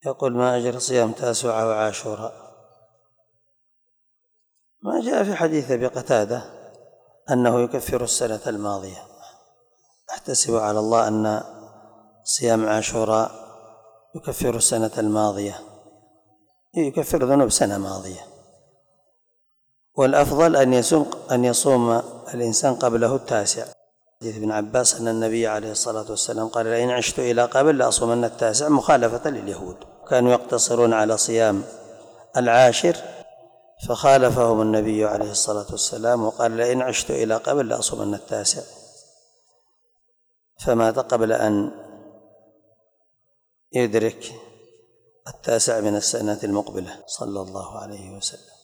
يقول: ما أجر صيام تاسوعة وعاشوراء؟ ما جاء في حديث أبي قتادة أنه يكفر السنة الماضية. أحتسب على الله أن صيام عاشوراء يكفر السنة الماضية، يكفر ذنوب سنة ماضية. والأفضل أن يصوم الإنسان قبله التاسع. حديث ابن عباس أن النبي عليه الصلاة والسلام قال: لئن عشت إلى قبل لأصومن التاسع، مخالفة لليهود، كانوا يقتصرون على صيام العاشر، فخالفهم النبي عليه الصلاة والسلام وقال: لئن عشت إلى قبل لأصومن التاسع، فمات قبل أن يدرك التاسع من السنة المقبلة، صلى الله عليه وسلم.